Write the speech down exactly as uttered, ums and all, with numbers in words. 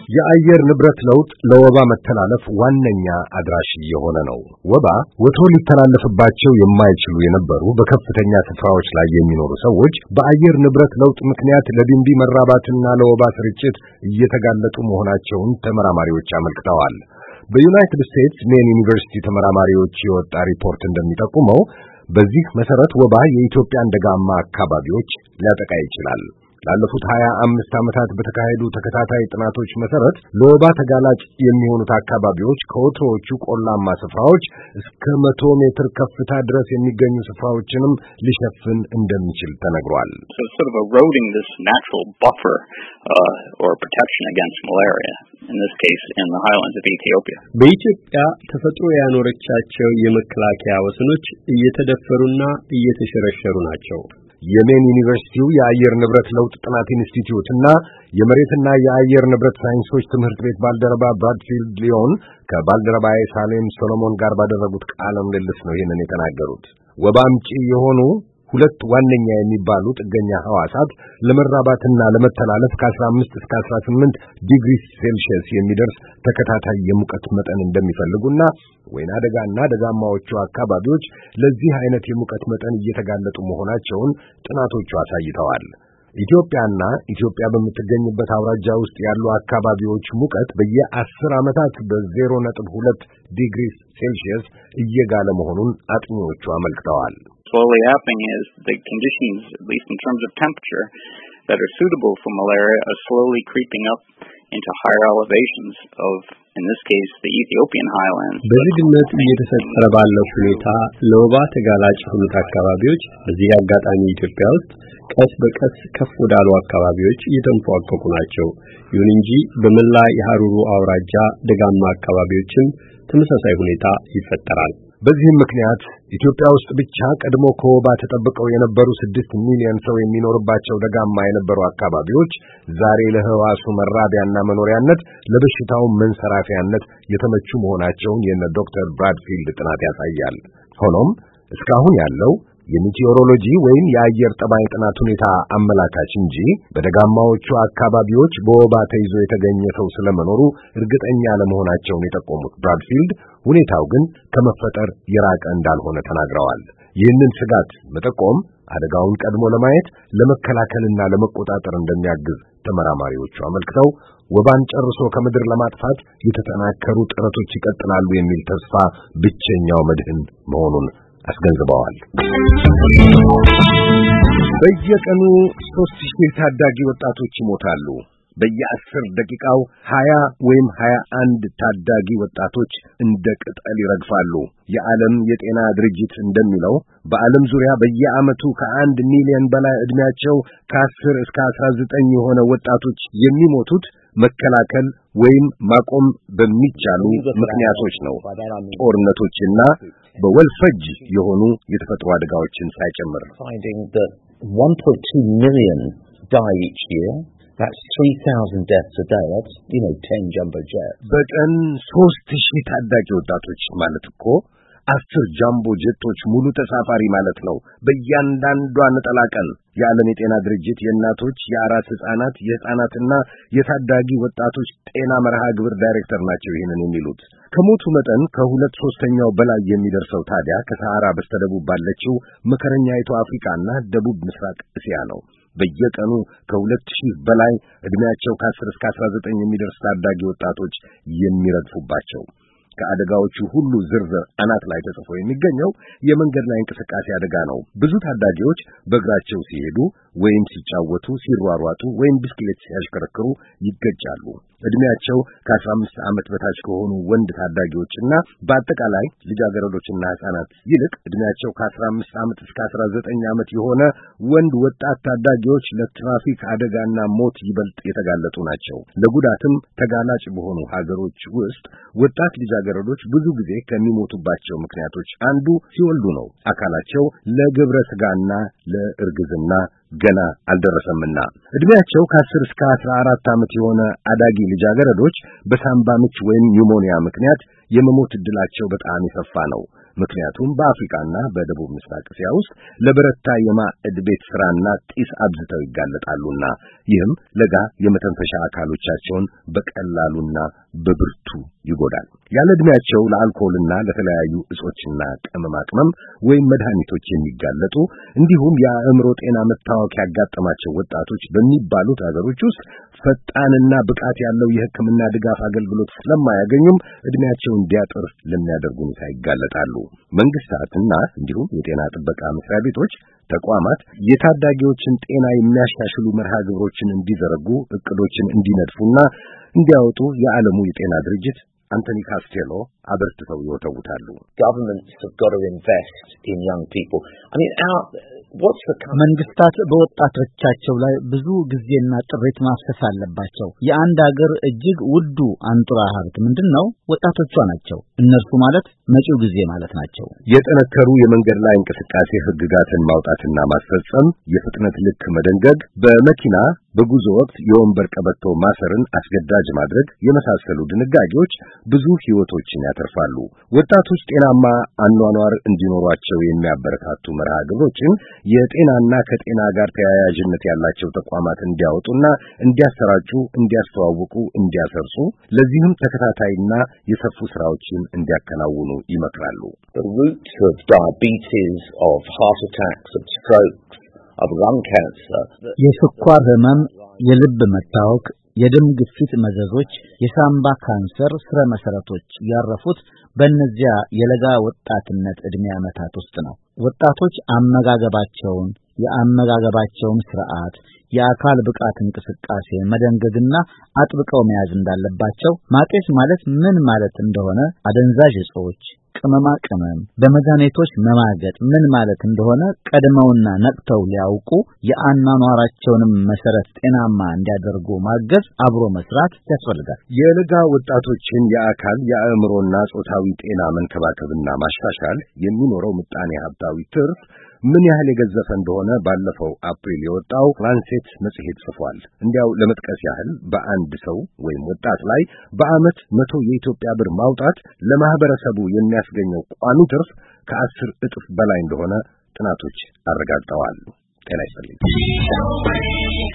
የአየር ንብረት ለውጥ ለወባ መተላለፍ ዋነኛ አድራሽ የሆነ ነው። ወባ ወትሮ ሊተላለፍባቸው የማይችሉ የነበሩ በከፍተኛ ስፍራዎች ላይ የሚኖሩ ሰዎች በአየር ንብረት ለውጥ ምክንያት ለቢንቢ መራባትና ለወባ ስርጭት እየተጋለጡ መሆናቸውን ተመራማሪዎች አመልክተዋል። በዩናይትድ ስቴትስ ሜን ዩኒቨርሲቲ ተመራማሪዎች የወጣ ሪፖርት እንደሚጠቁመው በዚህ መሰረት ወባ የኢትዮጵያን ደጋማ አካባቢዎች ሊያጠቃ ይችላል። ላለፉት ሀያ አምስት ዓመታት በተካሄዱ ተከታታይ ጥናቶች መሰረት ለወባ ተጋላጭ የሚሆኑት አካባቢዎች ከወትሮዎቹ ቆላማ ስፍራዎች እስከ መቶ ሜትር ከፍታ ድረስ የሚገኙ ስፍራዎችንም ሊሸፍን እንደሚችል ተነግሯል። So sort of eroding this natural buffer uh, or protection against malaria, in this case in the highlands of Ethiopia. በኢትዮጵያ ተፈጥሮ ያኖረቻቸው የመከላከያ ወሰኖች እየተደፈሩና እየተሸረሸሩ ናቸው። የሜን ዩኒቨርሲቲው የአየር ንብረት ለውጥ ጥናት ኢንስቲትዩት እና የመሬትና የአየር ንብረት ሳይንሶች ትምህርት ቤት ባልደረባ ብራድፊልድ ሊዮን ከባልደረባዬ ሳሌም ሶሎሞን ጋር ባደረጉት ቃለ ምልልስ ነው ይህንን የተናገሩት። ወባ አምጪ የሆኑ ሁለት ዋነኛ የሚባሉ ጥገኛ ህዋሳት ለመራባትና ለመተላለፍ ከአስራ አምስት እስከ አስራ ስምንት ዲግሪ ሴልሺየስ የሚደርስ ተከታታይ የሙቀት መጠን እንደሚፈልጉና ወይና ደጋና ደጋማዎቹ አካባቢዎች ለዚህ አይነት የሙቀት መጠን እየተጋለጡ መሆናቸውን ጥናቶቹ አሳይተዋል። ኢትዮጵያና ኢትዮጵያ በምትገኝበት አውራጃ ውስጥ ያሉ አካባቢዎች ሙቀት በየአስር ዓመታት በዜሮ ነጥብ ሁለት ዲግሪ ሴልሺየስ እየጋለ መሆኑን አጥኚዎቹ አመልክተዋል። Slowly happening is the conditions, at least in terms of temperature, that are suitable for malaria are slowly creeping up into higher elevations of, in this case, the Ethiopian highlands. በዝግመት እየተፈጠረ ባለው ሁኔታ ለወባ ተጋላጭ የሆኑት አካባቢዎች በዚህ አጋጣሚ ኢትዮጵያ ውስጥ ቀስ በቀስ ከፍ ወዳሉ አካባቢዎች እየተንፏቀቁ ናቸው። ይሁን እንጂ በመላ የሐሩሩ አውራጃ ደጋማ አካባቢዎችም ተመሳሳይ ሁኔታ ይፈጠራል። በዚህም ምክንያት ኢትዮጵያ ውስጥ ብቻ ቀድሞ ከወባ ተጠብቀው የነበሩ ስድስት ሚሊዮን ሰው የሚኖርባቸው ደጋማ የነበሩ አካባቢዎች ዛሬ ለህዋሱ መራቢያና መኖሪያነት ለበሽታው መንሰራፊያነት የተመቹ መሆናቸውን የነ ዶክተር ብራድፊልድ ጥናት ያሳያል። ሆኖም እስካሁን ያለው የሚቲዮሮሎጂ ወይም የአየር ጠባይ ጥናት ሁኔታ አመላካች እንጂ በደጋማዎቹ አካባቢዎች በወባ ተይዞ የተገኘ ሰው ስለመኖሩ እርግጠኛ ለመሆናቸውን የጠቆሙት ብራድፊልድ ሁኔታው ግን ከመፈጠር የራቀ እንዳልሆነ ተናግረዋል። ይህንን ስጋት መጠቆም አደጋውን ቀድሞ ለማየት ለመከላከልና ለመቆጣጠር እንደሚያግዝ ተመራማሪዎቹ አመልክተው ወባን ጨርሶ ከምድር ለማጥፋት የተጠናከሩ ጥረቶች ይቀጥላሉ የሚል ተስፋ ብቸኛው መድህን መሆኑን አስገንዝበዋል። በየቀኑ ሦስት ሺህ ታዳጊ ወጣቶች ይሞታሉ። በየአስር ደቂቃው ሀያ ወይም ሀያ አንድ ታዳጊ ወጣቶች እንደ ቅጠል ይረግፋሉ። የዓለም የጤና ድርጅት እንደሚለው በዓለም ዙሪያ በየዓመቱ ከአንድ ሚሊዮን በላይ ዕድሜያቸው ከአስር እስከ አስራ ዘጠኝ የሆነ ወጣቶች የሚሞቱት መከላከል ወይም ማቆም በሚቻሉ ምክንያቶች ነው። ጦርነቶችና በወልፈጅ የሆኑ የተፈጥሮ አደጋዎችን ሳይጨምር one point two million die each year. That's three thousand deaths a day. That's, you know, ten jumbo jets. በቀን ሦስት ሺህ ታዳጊ ወጣቶች ማለት እኮ አስር ጃምቦ ጀቶች ሙሉ ተሳፋሪ ማለት ነው። በእያንዳንዷ ነጠላ ቀን የዓለም የጤና ድርጅት የእናቶች የአራስ ሕፃናት የሕፃናትና የታዳጊ ወጣቶች ጤና መርሃ ግብር ዳይሬክተር ናቸው ይህንን የሚሉት። ከሞቱ መጠን ከሁለት ሶስተኛው በላይ የሚደርሰው ታዲያ ከሰሃራ በስተደቡብ ባለችው መከረኛይቱ አፍሪካና ደቡብ ምስራቅ እስያ ነው። በየቀኑ ከሁለት ሺህ በላይ ዕድሜያቸው ከአስር እስከ አስራ ዘጠኝ የሚደርስ ታዳጊ ወጣቶች የሚረግፉባቸው። ከአደጋዎቹ ሁሉ ዝርዝር አናት ላይ ተጽፎ የሚገኘው የመንገድ ላይ እንቅስቃሴ አደጋ ነው። ብዙ ታዳጊዎች በእግራቸው ሲሄዱ ወይም ሲጫወቱ፣ ሲሯሯጡ ወይም ብስክሌት ሲያሽከረክሩ ይገጫሉ። ዕድሜያቸው ከአስራ አምስት ዓመት በታች ከሆኑ ወንድ ታዳጊዎችና በአጠቃላይ ልጃገረዶችና ሕፃናት ይልቅ ዕድሜያቸው ከአስራ አምስት ዓመት እስከ አስራ ዘጠኝ ዓመት የሆነ ወንድ ወጣት ታዳጊዎች ለትራፊክ አደጋና ሞት ይበልጥ የተጋለጡ ናቸው። ለጉዳትም ተጋላጭ በሆኑ ሀገሮች ውስጥ ወጣት ልጃገረዶች ብዙ ጊዜ ከሚሞቱባቸው ምክንያቶች አንዱ ሲወልዱ ነው። አካላቸው ለግብረ ሥጋና ለእርግዝና ገና አልደረሰምና። ዕድሜያቸው ከአስር እስከ አስራ አራት ዓመት የሆነ አዳጊ ልጃገረዶች በሳምባ ምች ወይም ኒውሞኒያ ምክንያት የመሞት ዕድላቸው በጣም የሰፋ ነው። ምክንያቱም በአፍሪካና በደቡብ ምስራቅ እስያ ውስጥ ለበረታ የማዕድ ቤት ስራና ጢስ አብዝተው ይጋለጣሉና ይህም ለጋ የመተንፈሻ አካሎቻቸውን በቀላሉና በብርቱ ይጎዳል። ያለ ዕድሜያቸው ለአልኮልና ለተለያዩ እጾችና ቅመማ ቅመም ወይም መድኃኒቶች የሚጋለጡ እንዲሁም የአእምሮ ጤና መታወክ ያጋጠማቸው ወጣቶች በሚባሉት ሀገሮች ውስጥ ፈጣንና ብቃት ያለው የሕክምና ድጋፍ አገልግሎት ስለማያገኙም ዕድሜያቸው እንዲያጥር ለሚያደርጉ ሁኔታ ይጋለጣሉ። መንግስታትና እንዲሁም የጤና ጥበቃ መስሪያ ቤቶች ተቋማት የታዳጊዎችን ጤና የሚያሻሽሉ መርሃ ግብሮችን እንዲዘረጉ እቅዶችን እንዲነድፉና እንዲያወጡ የዓለሙ የጤና ድርጅት አንቶኒ ካስቴሎ አበርትተው ይወተውታሉ። Governments have got to invest in young people. I mean, our, what's the መንግስታት በወጣቶቻቸው ላይ ብዙ ጊዜና ጥረት ማፍሰስ አለባቸው። የአንድ ሀገር እጅግ ውዱ አንጡራ ሀብት ምንድነው? ወጣቶቿ ናቸው። እነርሱ ማለት መጪው ጊዜ ማለት ናቸው። የጠነከሩ የመንገድ ላይ እንቅስቃሴ ህግጋትን ማውጣትና ማስፈጸም፣ የፍጥነት ልክ መደንገግ፣ በመኪና በጉዞ ወቅት የወንበር ቀበቶ ማሰርን አስገዳጅ ማድረግ የመሳሰሉ ድንጋጌዎች ብዙ ህይወቶችን ያተርፋሉ። ወጣቶች ጤናማ አኗኗር እንዲኖሯቸው የሚያበረታቱ መርሃ ግብሮችን የጤናና ከጤና ጋር ተያያዥነት ያላቸው ተቋማት እንዲያወጡና እንዲያሰራጩ፣ እንዲያስተዋውቁ፣ እንዲያሰርጹ ለዚህም ተከታታይና የሰፉ ስራዎችን እንዲያከናውኑ ይመክራሉ። The roots of diabetes, of heart attacks, of strokes, of lung cancer, የስኳር ህመም፣ የልብ መታወክ፣ የደም ግፊት መዘዞች፣ የሳምባ ካንሰር ስረ መሰረቶች ያረፉት በእነዚያ የለጋ ወጣትነት ዕድሜ ዓመታት ውስጥ ነው። ወጣቶች አመጋገባቸውን የአመጋገባቸውን ስርዓት የአካል ብቃት እንቅስቃሴ መደንገግና አጥብቀው መያዝ እንዳለባቸው ማጤስ ማለት ምን ማለት እንደሆነ አደንዛዥ እጾች ቅመማ ቅመም በመድኃኒቶች መማገጥ ምን ማለት እንደሆነ ቀድመውና ነቅተው ሊያውቁ የአኗኗራቸውንም መሰረት ጤናማ እንዲያደርጉ ማገዝ አብሮ መስራት ያስፈልጋል። የለጋ ወጣቶችን የአካል የአእምሮና ጾታዊ ጤና መንከባከብና ማሻሻል የሚኖረው ምጣኔ ሀብታዊ ትርፍ ምን ያህል የገዘፈ እንደሆነ ባለፈው አፕሪል የወጣው ላንሴት መጽሔት ጽፏል። እንዲያው ለመጥቀስ ያህል በአንድ ሰው ወይም ወጣት ላይ በአመት መቶ የኢትዮጵያ ብር ማውጣት ለማህበረሰቡ የሚያስገኘው ቋሚ ትርፍ ከአስር እጥፍ በላይ እንደሆነ ጥናቶች አረጋግጠዋል። ጤና ይስጥልኝ።